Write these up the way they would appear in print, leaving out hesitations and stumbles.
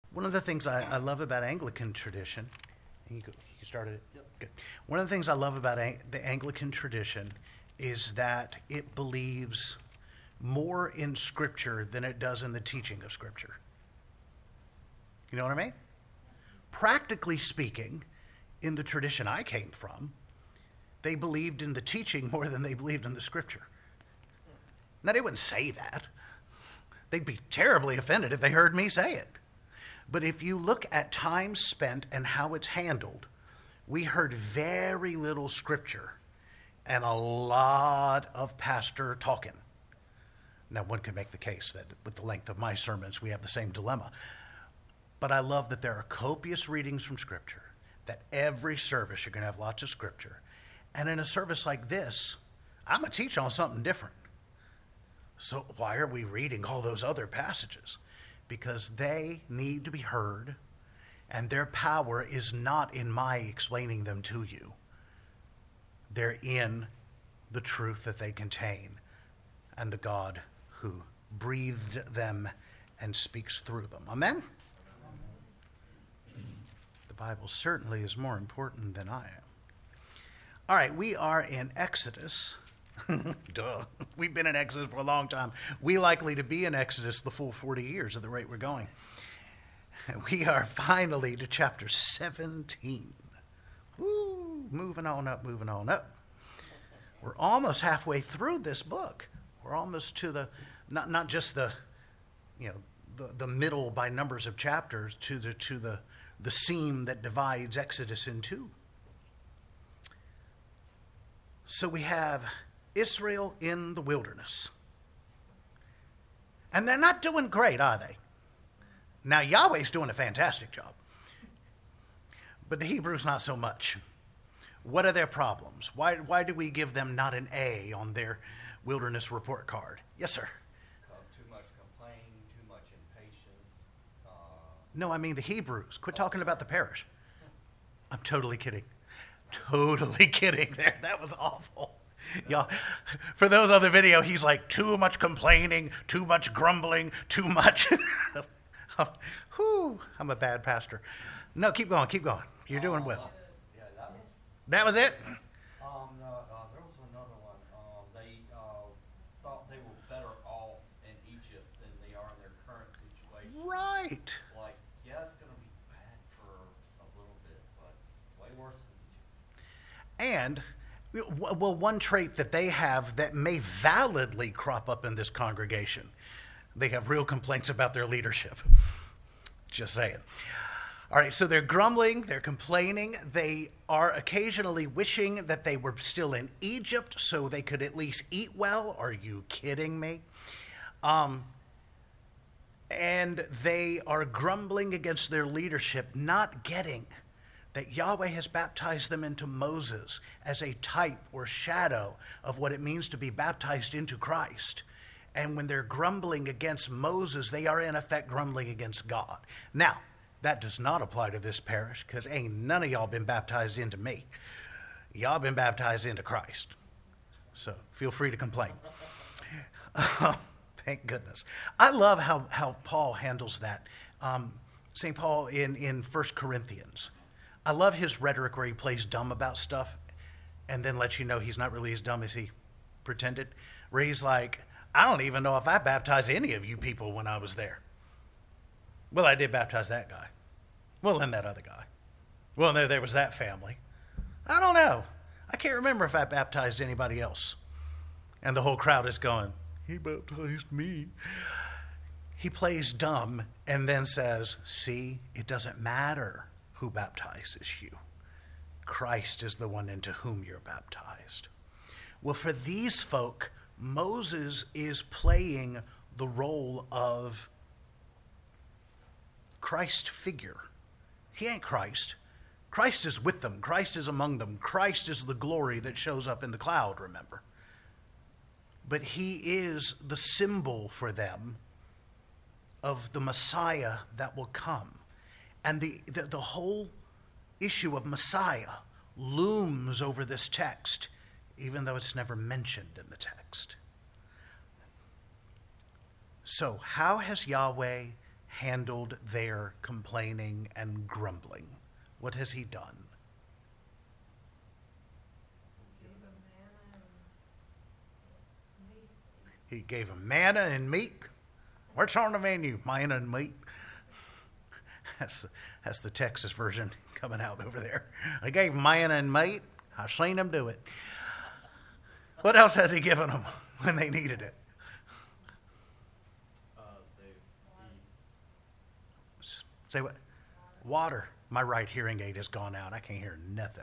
One of the things I love about Anglican tradition, and you started it? Yep. Good. One of the things I love about the Anglican tradition is that it believes more in Scripture than it does in the teaching of Scripture. You know what I mean? Practically speaking, in the tradition I came from, they believed in the teaching more than they believed in the Scripture. Now, they wouldn't say that. They'd be terribly offended if they heard me say it. But if you look at time spent and how it's handled, we heard very little Scripture and a lot of pastor talking. Now, one could make the case that with the length of my sermons, we have the same dilemma. But I love that there are copious readings from Scripture, that every service you're going to have lots of Scripture. And in a service like this, I'm going to teach on something different. So why are we reading all those other passages? Because they need to be heard, and their power is not in my explaining them to you. They're in the truth that they contain and the God who breathed them and speaks through them. Amen? The Bible certainly is more important than I am. All right, we are in Exodus. Duh. We've been in Exodus for a long time. We likely to be in Exodus the full 40 years at the rate we're going. We are finally to chapter 17. Woo, moving on up, moving on up. We're almost halfway through this book. We're almost to the, not just the, the middle by numbers of chapters, to the seam that divides Exodus in two. So we have Israel in the wilderness. And they're not doing great, are they? Now, Yahweh's doing a fantastic job. But the Hebrews, not so much. What are their problems? Why do we give them not an A on their wilderness report card? Yes, sir. Too much complaining, too much impatience. No, I mean the Hebrews. Quit talking about the parish. I'm totally kidding. Totally kidding there. That was awful. Y'all, for those on the video, he's like, too much complaining, too much grumbling, too much. Whew, I'm a bad pastor. No, keep going. You're doing well. Yeah, That was it? no, there was another one. They thought they were better off in Egypt than they are in their current situation. Right. Like, yeah, it's going to be bad for a little bit, but way worse than Egypt. And, well, one trait that they have that may validly crop up in this congregation, they have real complaints about their leadership. Just saying. All right, so they're grumbling, they're complaining, they are occasionally wishing that they were still in Egypt so they could at least eat well. Are you kidding me? And they are grumbling against their leadership, not getting that Yahweh has baptized them into Moses as a type or shadow of what it means to be baptized into Christ. And when they're grumbling against Moses, they are in effect grumbling against God. Now, that does not apply to this parish, because ain't none of y'all been baptized into me. Y'all been baptized into Christ. So feel free to complain. Thank goodness. I love how Paul handles that. St. Paul in 1 Corinthians. I love his rhetoric where he plays dumb about stuff and then lets you know he's not really as dumb as he pretended. Where he's like, I don't even know if I baptized any of you people when I was there. Well, I did baptize that guy. Well, then that other guy. Well, there was that family. I don't know. I can't remember if I baptized anybody else. And the whole crowd is going, he baptized me. He plays dumb and then says, see, it doesn't matter who baptizes you. Christ is the one into whom you're baptized. Well, for these folk, Moses is playing the role of Christ figure. He ain't Christ. Christ is with them. Christ is among them. Christ is the glory that shows up in the cloud, remember. But he is the symbol for them of the Messiah that will come. And the whole issue of Messiah looms over this text, even though it's never mentioned in the text. So how has Yahweh handled their complaining and grumbling? What has he done? He gave them manna and meat. What's on the menu? Manna and meat. That's the Texas version coming out over there. They gave them manna and meat. I've seen them do it. What else has he given them when they needed it? Say what? Water. My right hearing aid has gone out. I can't hear nothing.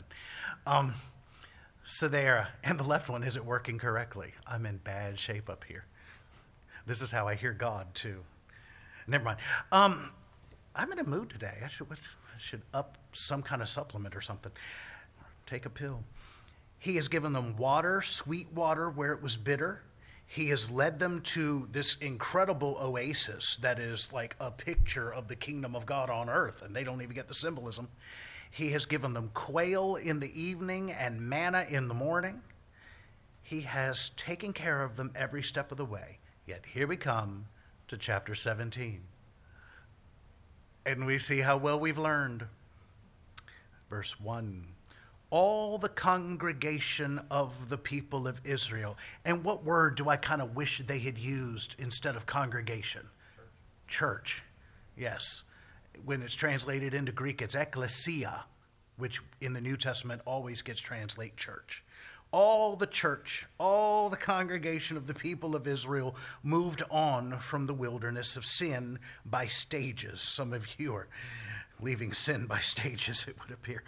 So there, and the left one isn't working correctly. I'm in bad shape up here. This is how I hear God too. Never mind. I'm in a mood today. I should up some kind of supplement or something. Take a pill. He has given them water, sweet water where it was bitter. He has led them to this incredible oasis that is like a picture of the kingdom of God on earth, and they don't even get the symbolism. He has given them quail in the evening and manna in the morning. He has taken care of them every step of the way. Yet here we come to chapter 17. And we see how well we've learned. Verse 1. All the congregation of the people of Israel. And what word do I kind of wish they had used instead of congregation? Church. Yes. When it's translated into Greek, it's ekklesia, which in the New Testament always gets translated church. All the church, all the congregation of the people of Israel moved on from the wilderness of sin by stages. Some of you are leaving sin by stages, it would appear.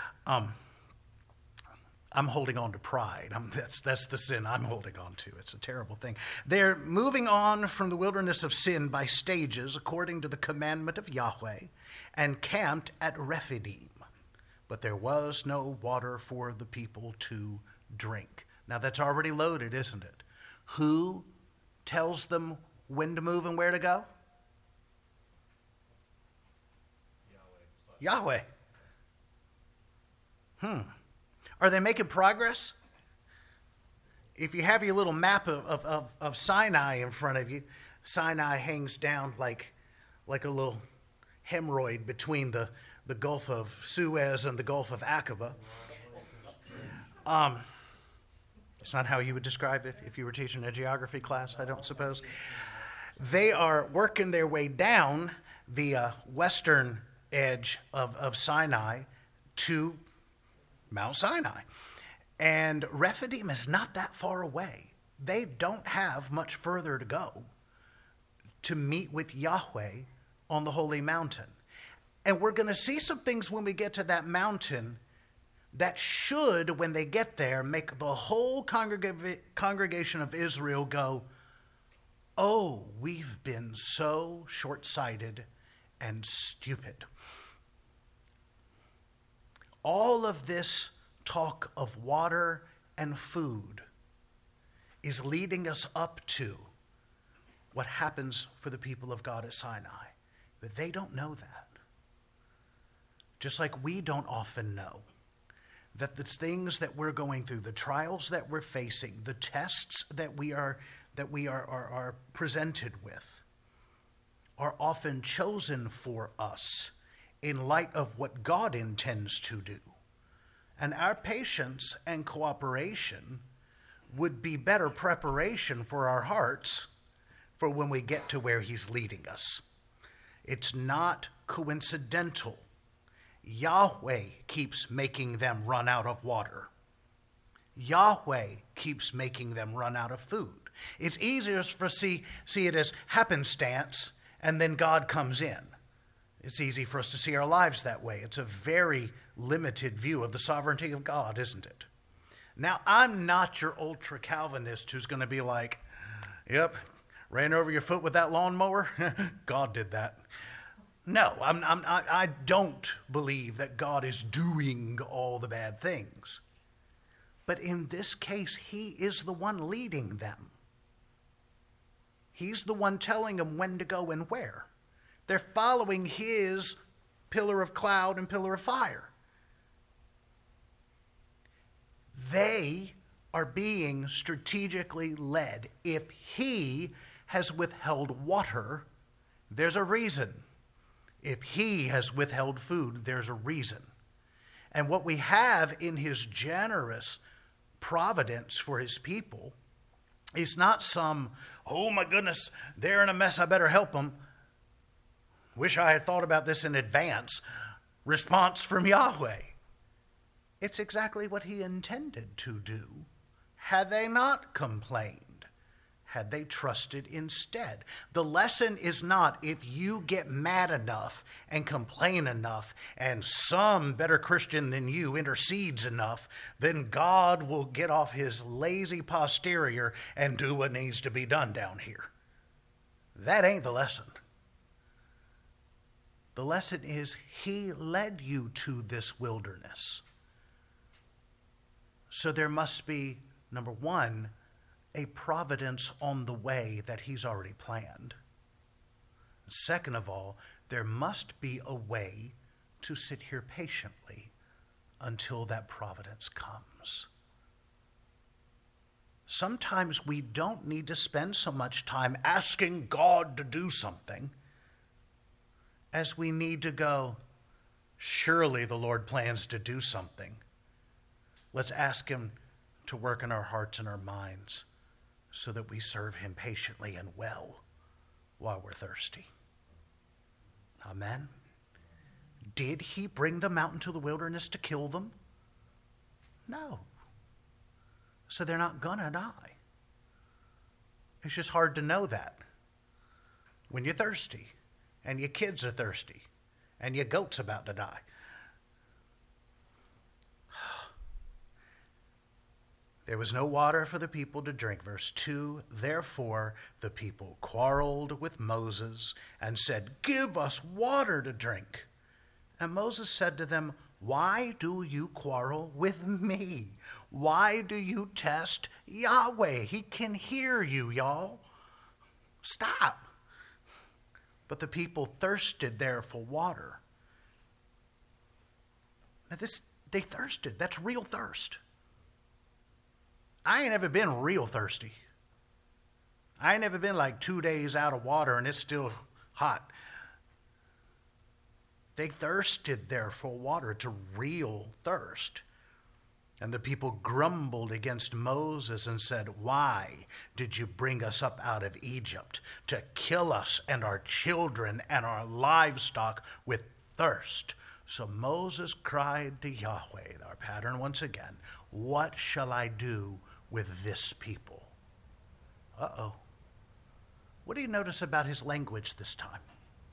I'm holding on to pride. That's the sin I'm holding on to. It's a terrible thing. They're moving on from the wilderness of sin by stages, according to the commandment of Yahweh, and camped at Rephidim. But there was no water for the people to drink. Now that's already loaded, isn't it? Who tells them when to move and where to go? Yahweh. Are they making progress? If you have your little map of Sinai in front of you, Sinai hangs down like a little hemorrhoid between the Gulf of Suez and the Gulf of Aqaba. It's not how you would describe it if you were teaching a geography class, I don't suppose. They are working their way down the western edge of Sinai to Mount Sinai. And Rephidim is not that far away. They don't have much further to go to meet with Yahweh on the holy mountain. And we're going to see some things when we get to that mountain that should, when they get there, make the whole congregation of Israel go, oh, we've been so short-sighted and stupid. All of this talk of water and food is leading us up to what happens for the people of God at Sinai. But they don't know that. Just like we don't often know that the things that we're going through, the trials that we're facing, the tests that we are presented with are often chosen for us in light of what God intends to do. And our patience and cooperation would be better preparation for our hearts for when we get to where he's leading us. It's not coincidental. Yahweh keeps making them run out of water. Yahweh keeps making them run out of food. It's easier for see it as happenstance, and then God comes in. It's easy for us to see our lives that way. It's a very limited view of the sovereignty of God, isn't it? Now, I'm not your ultra-Calvinist who's going to be like, yep, ran over your foot with that lawnmower? God did that. No, I don't believe that God is doing all the bad things. But in this case, he is the one leading them. He's the one telling them when to go and where. They're following his pillar of cloud and pillar of fire. They are being strategically led. If he has withheld water, There's a reason. If he has withheld food, there's a reason. And what we have in his generous providence for his people is not some, oh my goodness, they're in a mess, I better help them. Wish I had thought about this in advance. Response from Yahweh. It's exactly what he intended to do had they not complained, had they trusted instead. The lesson is not if you get mad enough and complain enough and some better Christian than you intercedes enough, then God will get off his lazy posterior and do what needs to be done down here. That ain't the lesson. The lesson is he led you to this wilderness. So there must be, number one, a providence on the way that he's already planned. Second of all, there must be a way to sit here patiently until that providence comes. Sometimes we don't need to spend so much time asking God to do something as we need to go, surely the Lord plans to do something. Let's ask him to work in our hearts and our minds so that we serve him patiently and well while we're thirsty. Amen. Did he bring them out into the wilderness to kill them? No. So they're not gonna die. It's just hard to know that when you're thirsty and your kids are thirsty and your goat's about to die. There was no water for the people to drink. Verse 2, therefore the people quarreled with Moses and said, give us water to drink. And Moses said to them, why do you quarrel with me? Why do you test Yahweh? He can hear you, y'all. Stop. But the people thirsted there for water. Now they thirsted. That's real thirst. I ain't ever been real thirsty. I ain't never been like 2 days out of water and it's still hot. They thirsted there for water. It's a real thirst. And the people grumbled against Moses and said, why did you bring us up out of Egypt to kill us and our children and our livestock with thirst? So Moses cried to Yahweh, our pattern once again, what shall I do with this people? Uh-oh. What do you notice about his language this time?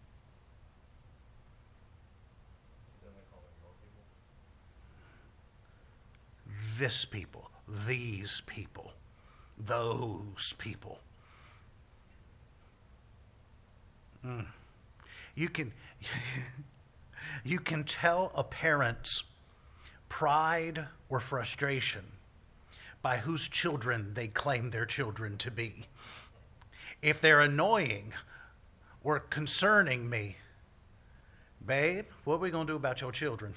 This people, these people, those people. You can tell a parent's pride or frustration by whose children they claim their children to be. If they're annoying or concerning me, babe, what are we going to do about your children?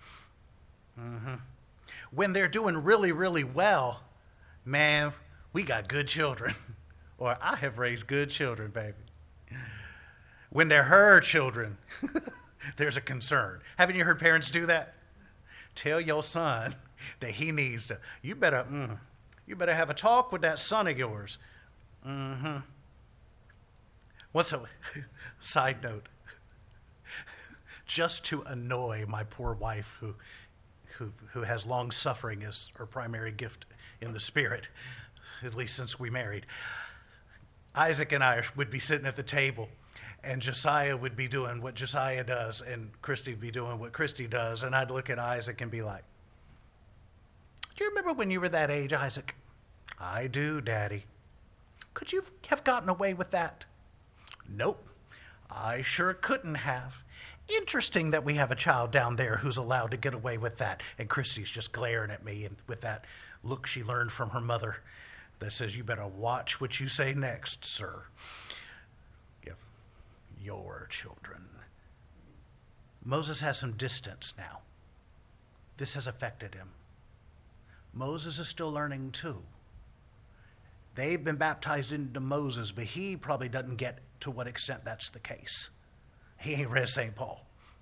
When they're doing really, really well, man, we got good children. Or I have raised good children, baby. When they're her children, there's a concern. Haven't you heard parents do that? Tell your son that he needs to, you better have a talk with that son of yours. What's a side note? Just to annoy my poor wife who has long suffering as her primary gift in the spirit, at least since we married. Isaac and I would be sitting at the table, and Josiah would be doing what Josiah does, and Christy would be doing what Christy does, and I'd look at Isaac and be like, do you remember when you were that age, Isaac? I do, Daddy. Could you have gotten away with that? Nope, I sure couldn't have. Interesting that we have a child down there who's allowed to get away with that. And Christy's just glaring at me and with that look she learned from her mother that says, you better watch what you say next, sir. Give your children. Moses has some distance now. This has affected him. Moses is still learning too. They've been baptized into Moses, but he probably doesn't get to what extent that's the case. He ain't read St. Paul.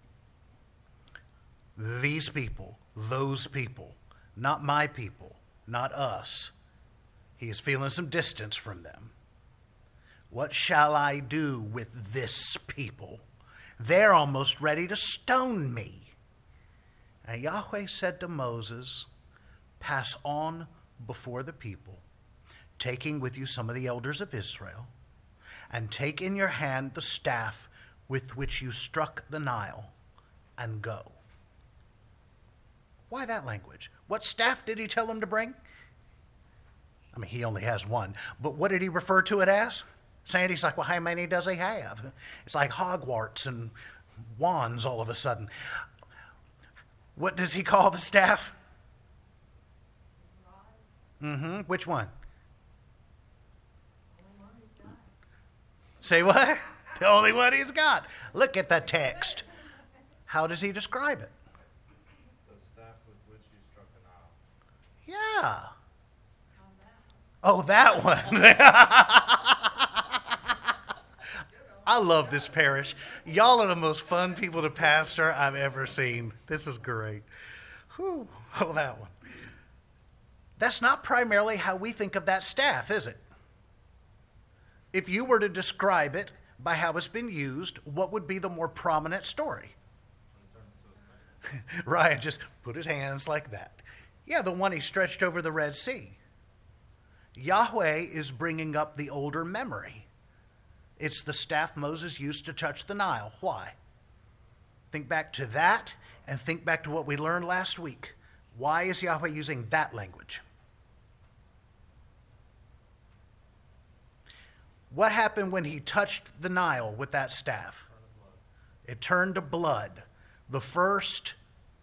These people, those people, not my people, not us. He is feeling some distance from them. What shall I do with this people? They're almost ready to stone me. And Yahweh said to Moses, pass on before the people, taking with you some of the elders of Israel, and take in your hand the staff with which you struck the Nile, and go. Why that language? What staff did he tell them to bring? I mean, he only has one, but what did he refer to it as? Sandy's like, well, how many does he have? It's like Hogwarts and wands all of a sudden. What does he call the staff? Which one? Say what? The only one he's got. Look at the text. How does he describe it? The staff with which you struck the Nile. Yeah. Oh, that one. I love this parish. Y'all are the most fun people to pastor I've ever seen. This is great. Whew. Oh, that one. That's not primarily how we think of that staff, is it? If you were to describe it by how it's been used, what would be the more prominent story? Ryan just put his hands like that. Yeah, the one he stretched over the Red Sea. Yahweh is bringing up the older memory. It's the staff Moses used to touch the Nile. Why? Think back to that and think back to what we learned last week. Why is Yahweh using that language? What happened when he touched the Nile with that staff? It turned to blood. The first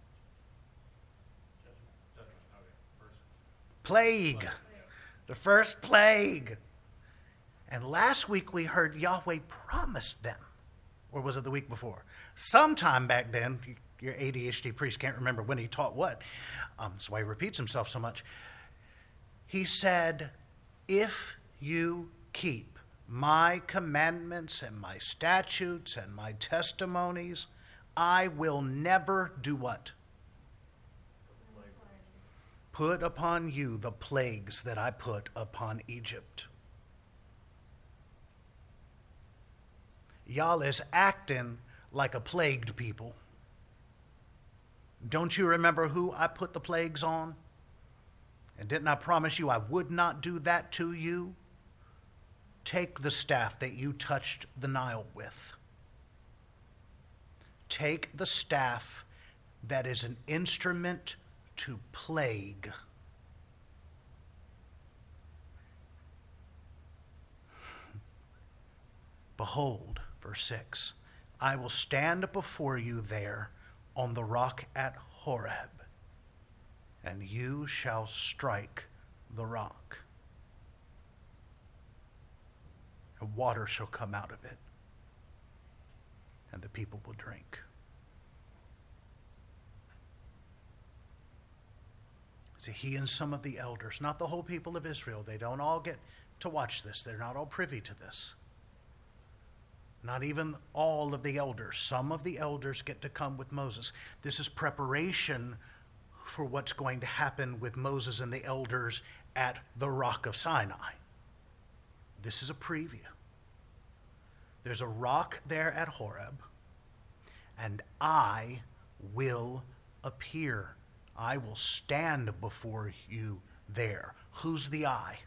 plague. The first plague. And last week we heard Yahweh promised them. Or was it the week before? Sometime back then, your ADHD priest can't remember when he taught what. That's why he repeats himself so much. He said, if you keep my commandments and my statutes and my testimonies, I will never do what? Put upon you the plagues that I put upon Egypt. Y'all is acting like a plagued people. Don't you remember who I put the plagues on? And didn't I promise you I would not do that to you? Take the staff that you touched the Nile with. Take the staff that is an instrument to plague. Behold, verse 6, I will stand before you there on the rock at Horeb, and you shall strike the rock, and water shall come out of it, and the people will drink. See, he and some of the elders, not the whole people of Israel, they don't all get to watch this. They're not all privy to this. Not even all of the elders. Some of the elders get to come with Moses. This is preparation for what's going to happen with Moses and the elders at the Rock of Sinai. This is a preview. There's a rock there at Horeb, and I will appear. I will stand before you there. Who's the I?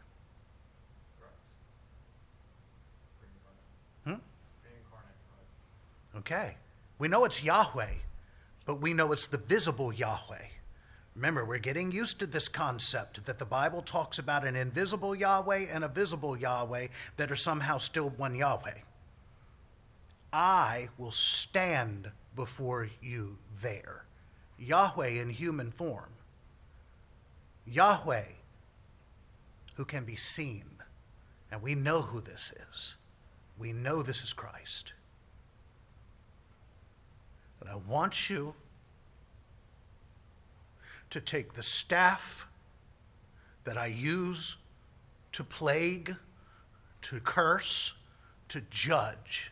Okay. We know it's Yahweh, but we know it's the visible Yahweh. Remember, we're getting used to this concept that the Bible talks about an invisible Yahweh and a visible Yahweh that are somehow still one Yahweh. I will stand before you there. Yahweh in human form. Yahweh who can be seen. And we know who this is. We know this is Christ. But I want you to take the staff that I use to plague, to curse, to judge.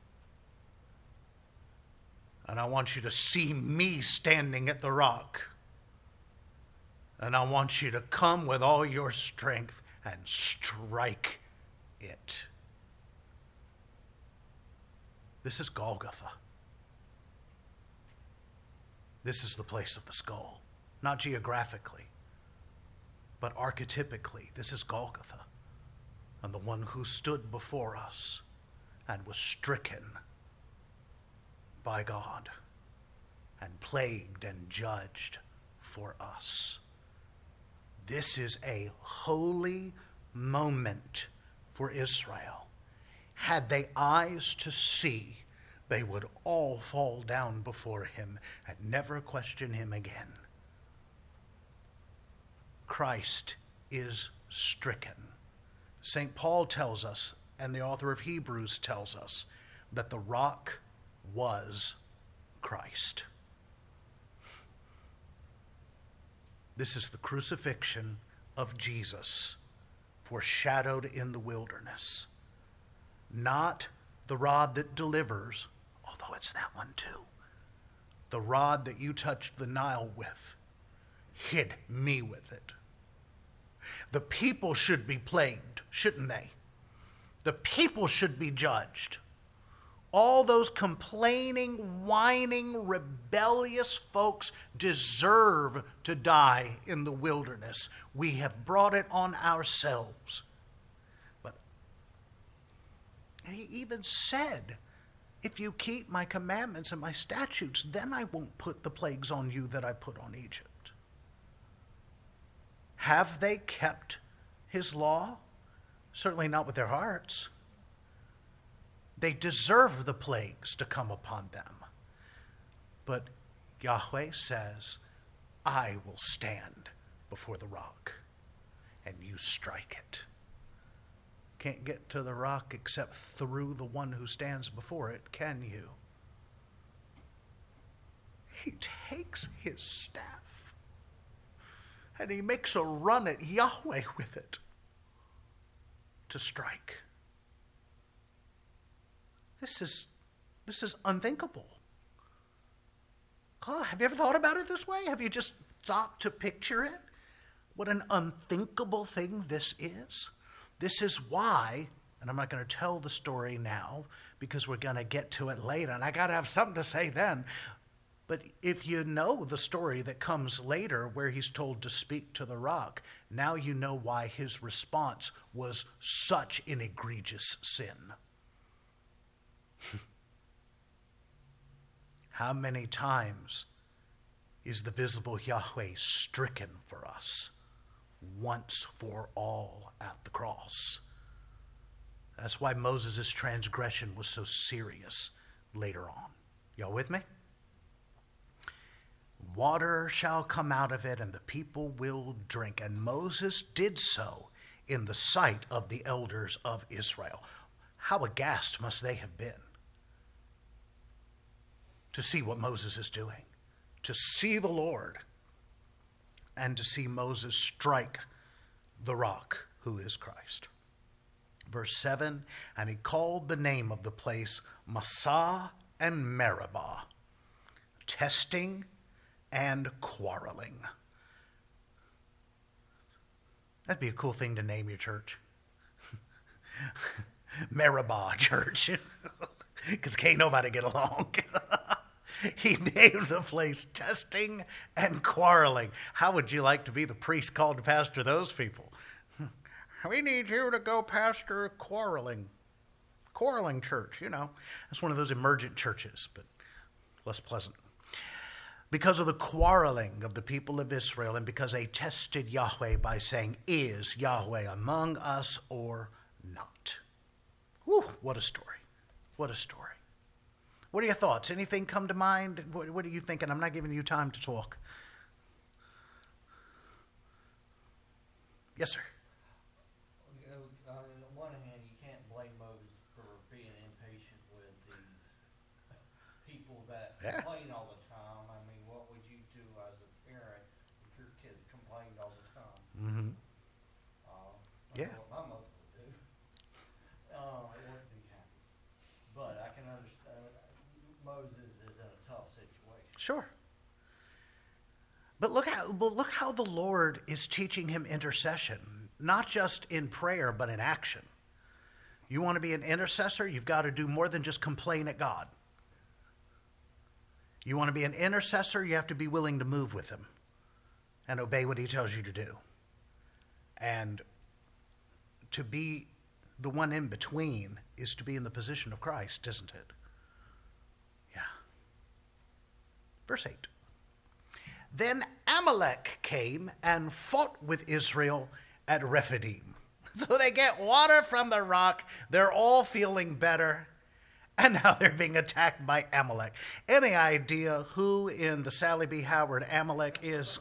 And I want you to see me standing at the rock. And I want you to come with all your strength and strike it. This is Golgotha. This is the place of the skull. Not geographically, but archetypically. This is Golgotha. And the one who stood before us and was stricken by God and plagued and judged for us. This is a holy moment for Israel. Had they eyes to see, they would all fall down before him and never question him again. Christ is stricken. St. Paul tells us, and the author of Hebrews tells us, that the rock was Christ. This is the crucifixion of Jesus, foreshadowed in the wilderness. Not the rod that delivers, although it's that one too. The rod that you touched the Nile with hid me with it. The people should be plagued, shouldn't they? The people should be judged. All those complaining, whining, rebellious folks deserve to die in the wilderness. We have brought it on ourselves. And he even said, if you keep my commandments and my statutes, then I won't put the plagues on you that I put on Egypt. Have they kept his law? Certainly not with their hearts. They deserve the plagues to come upon them. But Yahweh says, I will stand before the rock, and you strike it. Can't get to the rock except through the one who stands before it, can you? He takes his staff and he makes a run at Yahweh with it to strike. This is unthinkable. Oh, have you ever thought about it this way? Have you just stopped to picture it? What an unthinkable thing this is. This is why, and I'm not going to tell the story now because we're going to get to it later, and I got to have something to say then. But if you know the story that comes later where he's told to speak to the rock, now you know why his response was such an egregious sin. How many times is the visible Yahweh stricken for us? Once for all at the cross. That's why Moses' transgression was so serious later on. Y'all with me? Water shall come out of it, and the people will drink. And Moses did so in the sight of the elders of Israel. How aghast must they have been to see what Moses is doing, to see the Lord, and to see Moses strike the rock, who is Christ. Verse 7, and he called the name of the place Massah and Meribah, testing and quarreling. That'd be a cool thing to name your church. Meribah Church, because can't nobody get along. He named the place testing and quarreling. How would you like to be the priest called to pastor those people? We need you to go pastor quarreling church, you know. That's one of those emergent churches, but less pleasant. Because of the quarreling of the people of Israel, and because they tested Yahweh by saying, is Yahweh among us or not? Whew, what a story. What a story. What are your thoughts? Anything come to mind? What are you thinking? I'm not giving you time to talk. Yes, sir. On the one hand, you can't blame Moses for being impatient with these people that complain all the time. I mean, what would you do as a parent if your kids complained all the time? Mm-hmm. That's what my mother would do. It wouldn't be happy. Sure. But look how the Lord is teaching him intercession, not just in prayer, but in action. You want to be an intercessor, you've got to do more than just complain at God. You want to be an intercessor, you have to be willing to move with him and obey what he tells you to do. And to be the one in between is to be in the position of Christ, isn't it? Yeah. Verse 8. Then Amalek came and fought with Israel at Rephidim. So they get water from the rock. They're all feeling better. And now they're being attacked by Amalek. Any idea who in the Sally B. Howard Amalek is?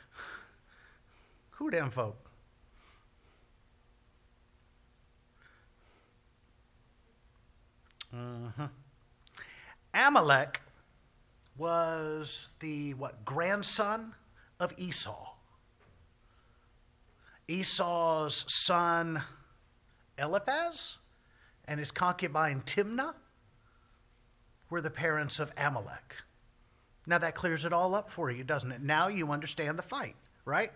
Who them folk? Amalek was the grandson of Esau. Esau's son Eliphaz and his concubine Timnah were the parents of Amalek. Now that clears it all up for you, doesn't it? Now you understand the fight, right?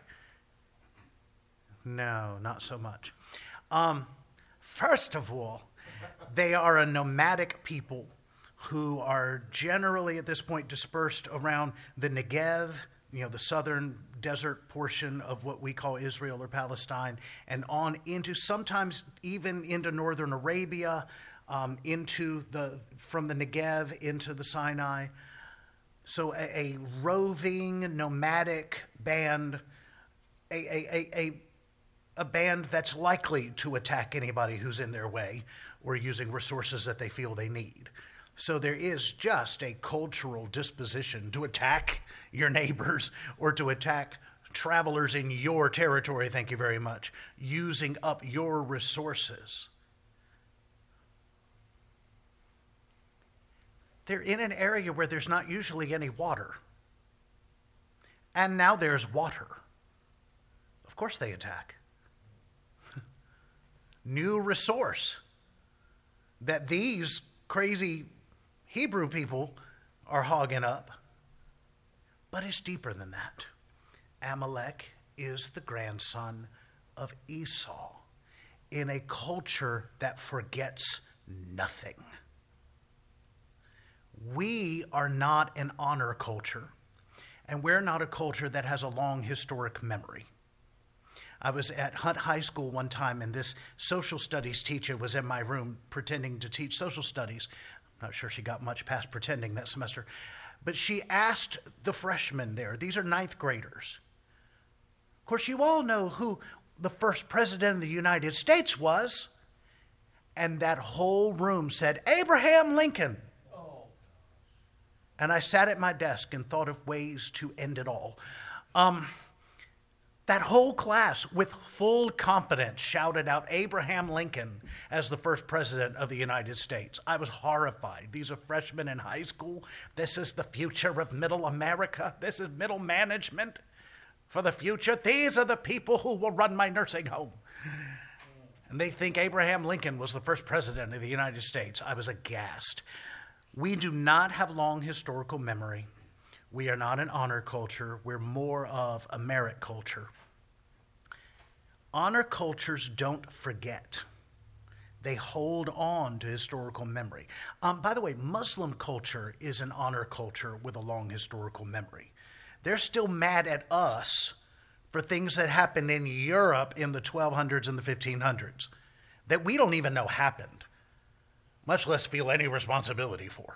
No, not so much. First of all, they are a nomadic people who are generally at this point dispersed around the Negev, the southern desert portion of what we call Israel or Palestine, and on into sometimes even into northern Arabia, from the Negev into the Sinai. So a roving, nomadic band, a band that's likely to attack anybody who's in their way or using resources that they feel they need. So there is just a cultural disposition to attack your neighbors or to attack travelers in your territory, thank you very much, using up your resources. They're in an area where there's not usually any water. And now there's water. Of course they attack. New resource that these crazy Hebrew people are hogging up. But it's deeper than that. Amalek is the grandson of Esau in a culture that forgets nothing. We are not an honor culture, and we're not a culture that has a long historic memory. I was at Hunt High School one time, and this social studies teacher was in my room pretending to teach social studies. I'm not sure she got much past pretending that semester. But she asked the freshmen there, these are ninth graders. Of course, you all know who the first president of the United States was. And that whole room said, Abraham Lincoln. And I sat at my desk and thought of ways to end it all. That whole class, with full confidence, shouted out Abraham Lincoln as the first president of the United States. I was horrified. These are freshmen in high school. This is the future of middle America. This is middle management for the future. These are the people who will run my nursing home. And they think Abraham Lincoln was the first president of the United States. I was aghast. We do not have long historical memory. We are not an honor culture. We're more of a merit culture. Honor cultures don't forget. They hold on to historical memory. By the way, Muslim culture is an honor culture with a long historical memory. They're still mad at us for things that happened in Europe in the 1200s and the 1500s that we don't even know happened, much less feel any responsibility for.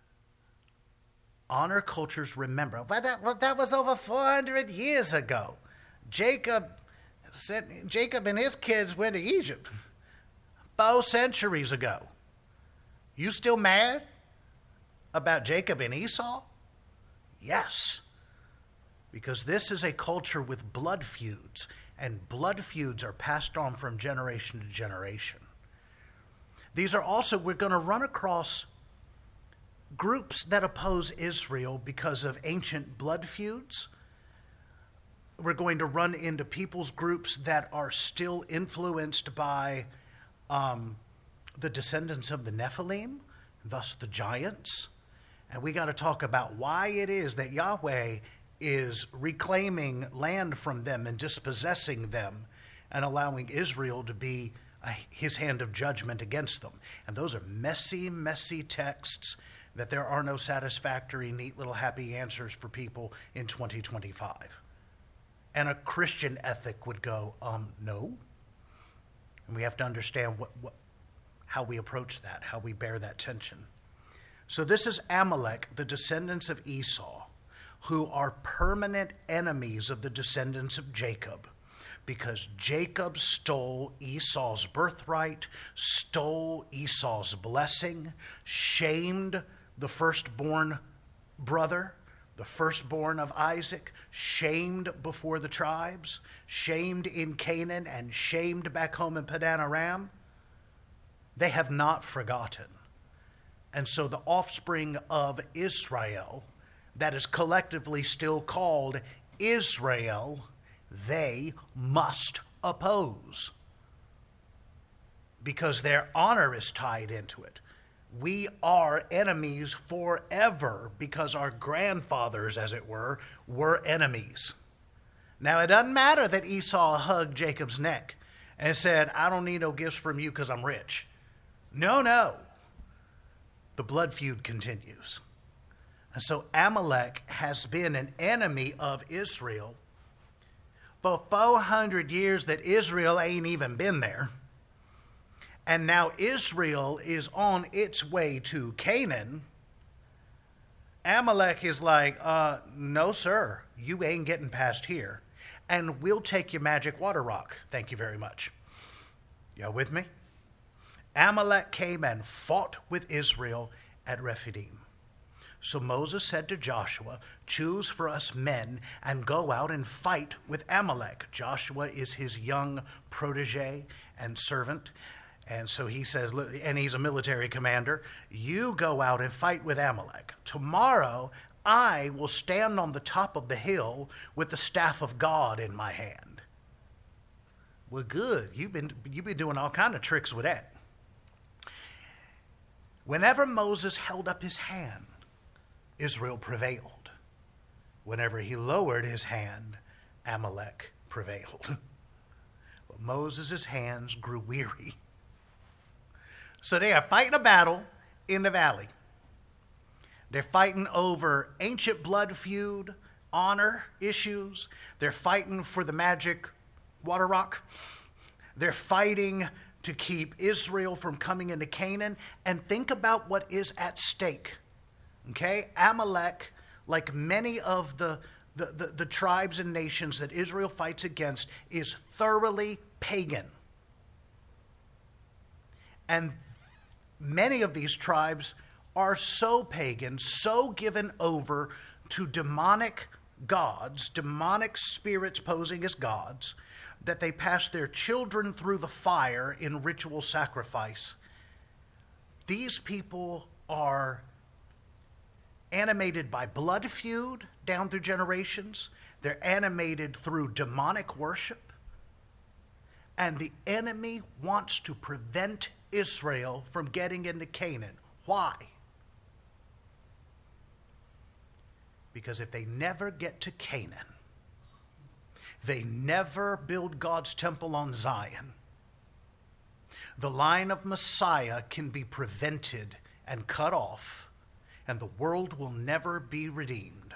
Honor cultures remember. But that was over 400 years ago. Jacob and his kids went to Egypt 4 centuries ago. You still mad about Jacob and Esau? Yes. Because this is a culture with blood feuds, and blood feuds are passed on from generation to generation. These are also, we're going to run across groups that oppose Israel because of ancient blood feuds. We're going to run into people's groups that are still influenced by the descendants of the Nephilim, thus the giants. And we got to talk about why it is that Yahweh is reclaiming land from them and dispossessing them and allowing Israel to be his hand of judgment against them. And those are messy, messy texts that there are no satisfactory, neat little happy answers for people in 2025. And a Christian ethic would go, no. And we have to understand how we approach that, how we bear that tension. So this is Amalek, the descendants of Esau, who are permanent enemies of the descendants of Jacob, because Jacob stole Esau's birthright, stole Esau's blessing, shamed the firstborn brother, the firstborn of Isaac, shamed before the tribes, shamed in Canaan, and shamed back home in Padan Aram. They have not forgotten. And so the offspring of Israel, that is collectively still called Israel, they must oppose, because their honor is tied into it. We are enemies forever because our grandfathers, as it were enemies. Now, it doesn't matter that Esau hugged Jacob's neck and said, I don't need no gifts from you because I'm rich. No. The blood feud continues. And so Amalek has been an enemy of Israel for 400 years that Israel ain't even been there. And now Israel is on its way to Canaan. Amalek is like, no, sir, you ain't getting past here. And we'll take your magic water rock. Thank you very much. Y'all with me? Amalek came and fought with Israel at Rephidim. So Moses said to Joshua, choose for us men and go out and fight with Amalek. Joshua is his young protege and servant. And so he says, and he's a military commander, you go out and fight with Amalek. Tomorrow I will stand on the top of the hill with the staff of God in my hand. Well, good. You've been doing all kind of tricks with that. Whenever Moses held up his hand, Israel prevailed. Whenever he lowered his hand, Amalek prevailed. But Moses' hands grew weary. So they are fighting a battle in the valley. They're fighting over ancient blood feud, honor issues. They're fighting for the magic water rock. They're fighting to keep Israel from coming into Canaan. And think about what is at stake. Okay? Amalek, like many of the tribes and nations that Israel fights against, is thoroughly pagan. And many of these tribes are so pagan, so given over to demonic gods, demonic spirits posing as gods, that they pass their children through the fire in ritual sacrifice. These people are animated by blood feud down through generations. They're animated through demonic worship. And the enemy wants to prevent Israel from getting into Canaan. Why? Because if they never get to Canaan, they never build God's temple on Zion, the line of Messiah can be prevented and cut off, and the world will never be redeemed.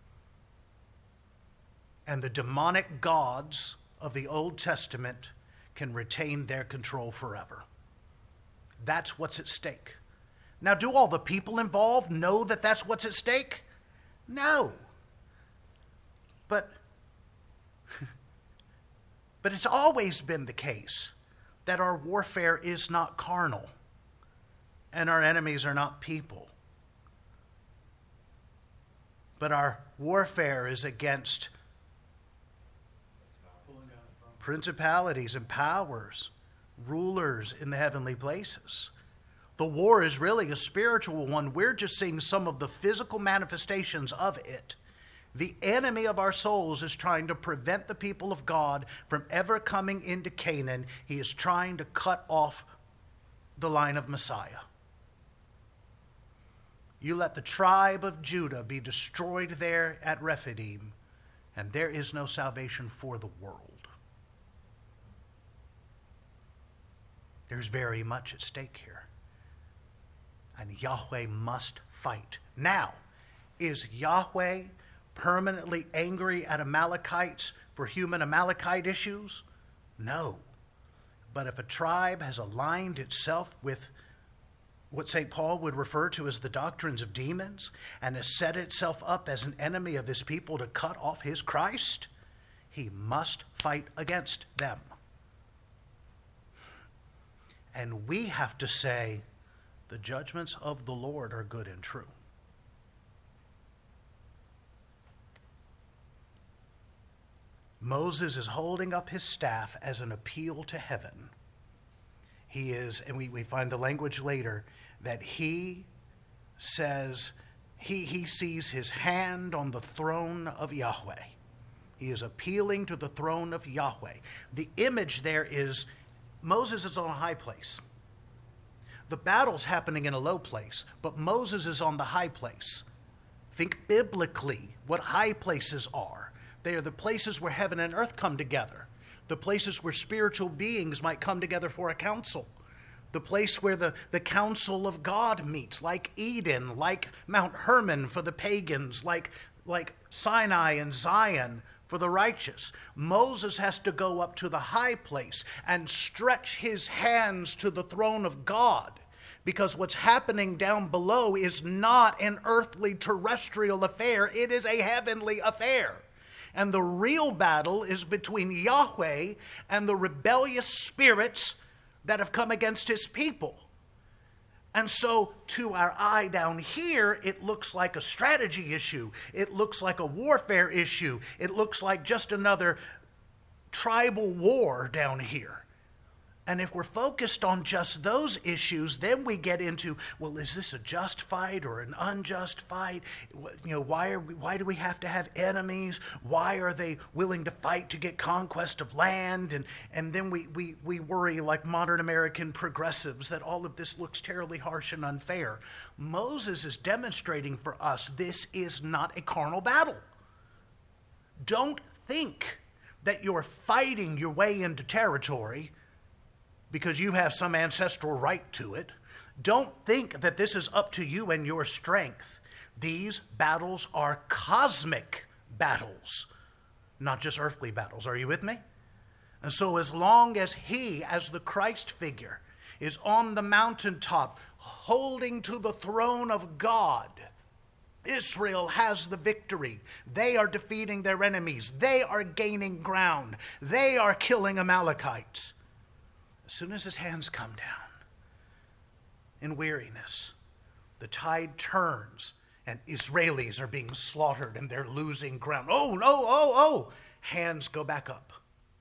And the demonic gods of the Old Testament can retain their control forever. That's what's at stake. Now, do all the people involved know that that's what's at stake? No. But it's always been the case that our warfare is not carnal and our enemies are not people. But our warfare is against principalities and powers, rulers in the heavenly places. The war is really a spiritual one. We're just seeing some of the physical manifestations of it. The enemy of our souls is trying to prevent the people of God from ever coming into Canaan. He is trying to cut off the line of Messiah. You let the tribe of Judah be destroyed there at Rephidim, and there is no salvation for the world. There's very much at stake here. And Yahweh must fight. Now, is Yahweh permanently angry at Amalekites for human Amalekite issues? No. But if a tribe has aligned itself with what St. Paul would refer to as the doctrines of demons and has set itself up as an enemy of his people to cut off his Christ, he must fight against them. And we have to say, the judgments of the Lord are good and true. Moses is holding up his staff as an appeal to heaven. He is, and we find the language later, that he says he sees his hand on the throne of Yahweh. He is appealing to the throne of Yahweh. The image there is Moses is on a high place. The battle's happening in a low place, but Moses is on the high place. Think biblically what high places are. They are the places where heaven and earth come together. The places where spiritual beings might come together for a council. The place where the council of God meets, like Eden, like Mount Hermon for the pagans, like Sinai and Zion for the righteous. Moses has to go up to the high place and stretch his hands to the throne of God, because what's happening down below is not an earthly terrestrial affair. It is a heavenly affair. And the real battle is between Yahweh and the rebellious spirits that have come against his people. And so to our eye down here, it looks like a strategy issue. It looks like a warfare issue. It looks like just another tribal war down here. And if we're focused on just those issues, then we get into, well, is this a just fight or an unjust fight? Why do we have to have enemies? Why are they willing to fight to get conquest of land? And then we worry like modern American progressives that all of this looks terribly harsh and unfair. Moses is demonstrating for us this is not a carnal battle. Don't think that you're fighting your way into territory because you have some ancestral right to it. Don't think that this is up to you and your strength. These battles are cosmic battles, not just earthly battles. Are you with me? And so as long as he, as the Christ figure, is on the mountaintop holding to the throne of God, Israel has the victory. They are defeating their enemies. They are gaining ground. They are killing Amalekites. As soon as his hands come down in weariness, the tide turns and Israelis are being slaughtered and they're losing ground. Oh. Hands go back up.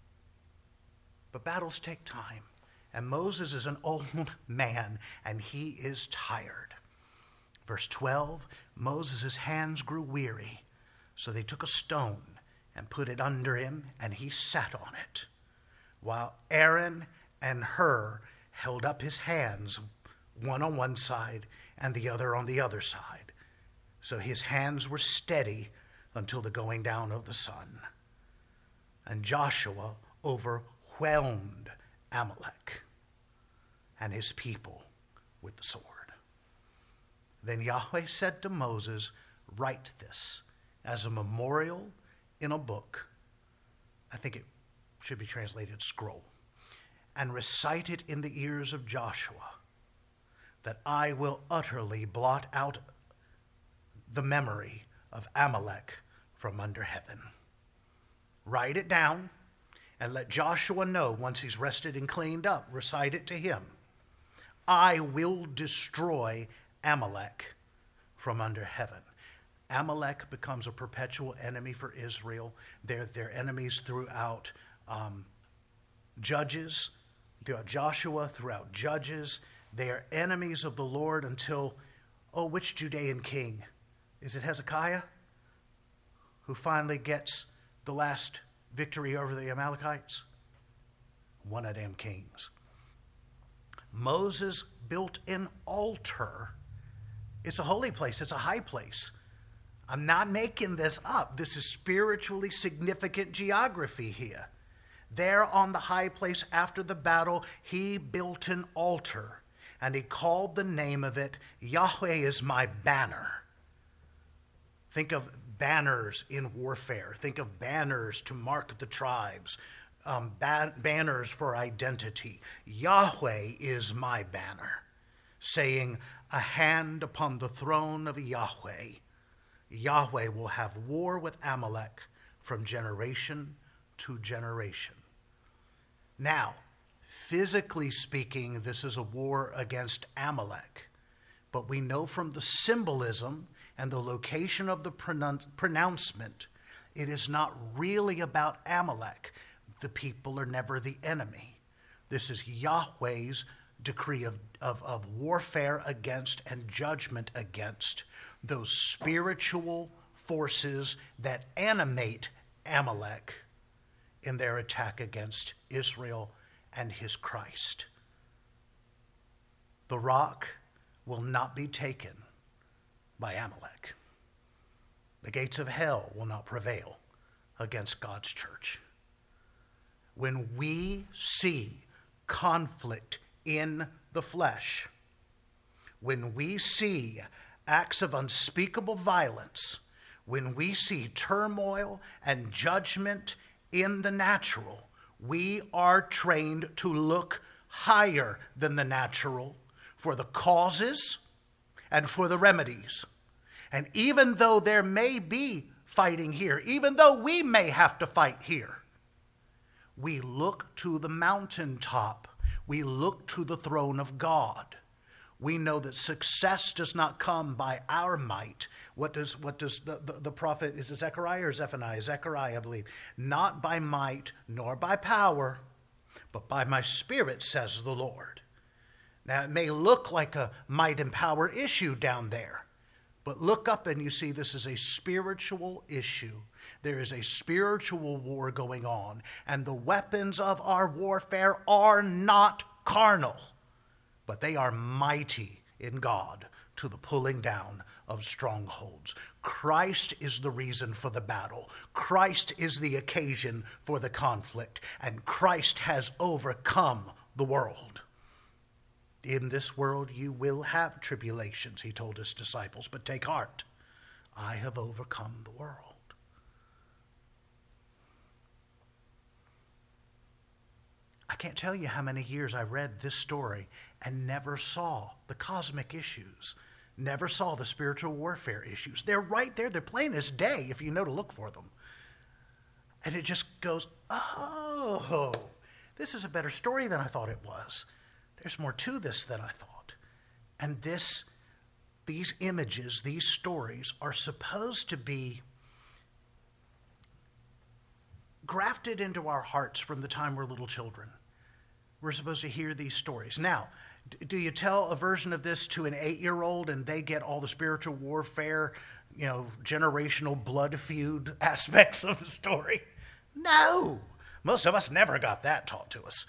But battles take time. And Moses is an old man and he is tired. Verse 12, Moses' hands grew weary, so they took a stone and put it under him and he sat on it, while Aaron and Hur held up his hands, one on one side and the other on the other side. So his hands were steady until the going down of the sun. And Joshua overwhelmed Amalek and his people with the sword. Then Yahweh said to Moses, write this as a memorial in a book. I think it should be translated scroll. And recite it in the ears of Joshua, that I will utterly blot out the memory of Amalek from under heaven. Write it down and let Joshua know once he's rested and cleaned up. Recite it to him. I will destroy Amalek from under heaven. Amalek becomes a perpetual enemy for Israel. They're enemies throughout Judges, throughout Joshua, throughout Judges. They are enemies of the Lord until, which Judean king? Is it Hezekiah? Who finally gets the last victory over the Amalekites? One of them kings. Moses built an altar It's a holy place. It's a high place. I'm not making this up. This is spiritually significant geography here. There on the high place after the battle, he built an altar, and he called the name of it, Yahweh is my banner. Think of banners in warfare. Think of banners to mark the tribes, banners for identity. Yahweh is my banner, saying, a hand upon the throne of Yahweh. Yahweh will have war with Amalek from generation to generation. Now, physically speaking, this is a war against Amalek, but we know from the symbolism and the location of the pronouncement, it is not really about Amalek. The people are never the enemy. This is Yahweh's decree of warfare against and judgment against those spiritual forces that animate Amalek in their attack against Israel and his Christ. The rock will not be taken by Amalek. The gates of hell will not prevail against God's church. When we see conflict in the flesh, when we see acts of unspeakable violence, when we see turmoil and judgment in the natural, we are trained to look higher than the natural for the causes and for the remedies. And even though there may be fighting here, even though we may have to fight here, we look to the mountaintop. We look to the throne of God. We know that success does not come by our might. What does the prophet, is it Zechariah or Zephaniah? Zechariah, I believe. Not by might nor by power, but by my spirit, says the Lord. Now, it may look like a might and power issue down there, but look up and you see this is a spiritual issue. There is a spiritual war going on, and the weapons of our warfare are not carnal, but they are mighty in God to the pulling down of strongholds. Christ is the reason for the battle. Christ is the occasion for the conflict, and Christ has overcome the world. In this world you will have tribulations, he told his disciples, but take heart. I have overcome the world. I can't tell you how many years I read this story and never saw the cosmic issues, never saw the spiritual warfare issues. They're right there. They're plain as day if you know to look for them. And it just goes, oh, this is a better story than I thought it was. There's more to this than I thought. And these images, these stories are supposed to be grafted into our hearts from the time we're little children. We're supposed to hear these stories. Now, do you tell a version of this to an 8-year-old and they get all the spiritual warfare, generational blood feud aspects of the story? No. Most of us never got that taught to us.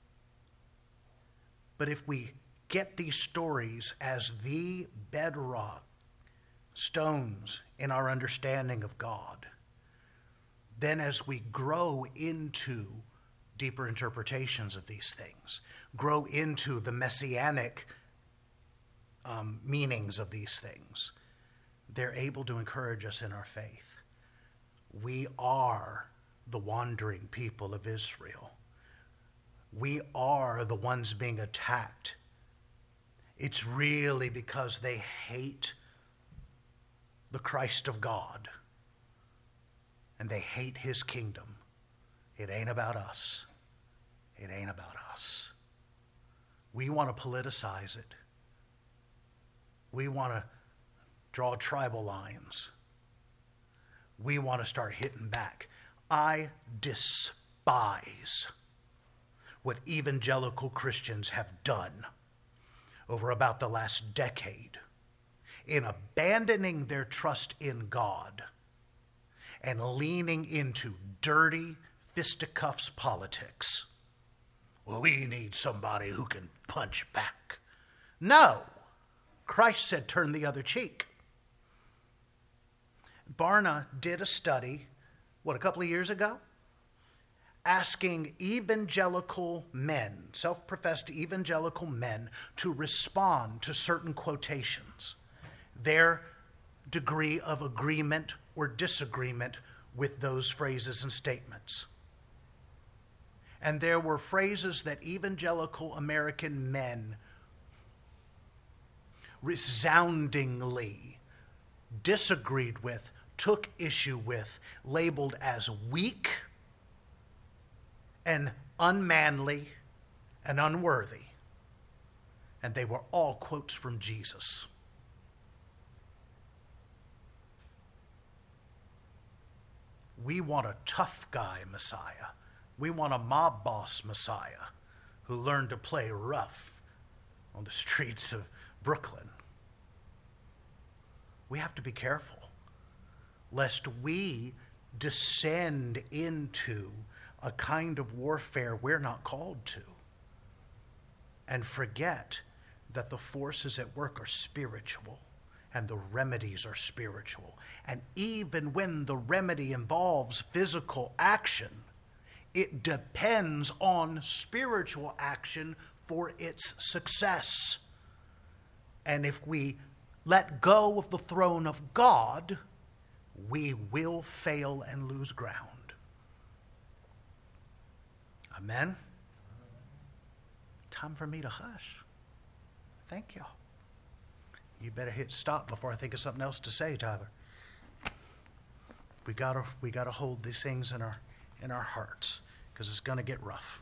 But if we get these stories as the bedrock stones in our understanding of God, then as we grow into deeper interpretations of these things, grow into the messianic meanings of these things, they're able to encourage us in our faith. We are the wandering people of Israel. We are the ones being attacked. It's really because they hate the Christ of God and they hate his kingdom. It ain't about us. It ain't about us. We want to politicize it. We want to draw tribal lines. We want to start hitting back. I despise what evangelical Christians have done over about the last decade in abandoning their trust in God and leaning into dirty fisticuffs politics. Well, we need somebody who can punch back. No. Christ said, turn the other cheek. Barna did a study, a couple of years ago, asking evangelical men, self-professed evangelical men, to respond to certain quotations, their degree of agreement or disagreement with those phrases and statements. And there were phrases that evangelical American men resoundingly disagreed with, took issue with, labeled as weak and unmanly and unworthy. And they were all quotes from Jesus. We want a tough guy Messiah. We want a mob boss Messiah who learned to play rough on the streets of Brooklyn. We have to be careful lest we descend into a kind of warfare we're not called to and forget that the forces at work are spiritual and the remedies are spiritual. And even when the remedy involves physical action, it depends on spiritual action for its success. And if we let go of the throne of God, we will fail and lose ground. Amen? Time for me to hush. Thank you. You better hit stop before I think of something else to say, Tyler. We gotta hold these things in our hearts, because it's gonna get rough.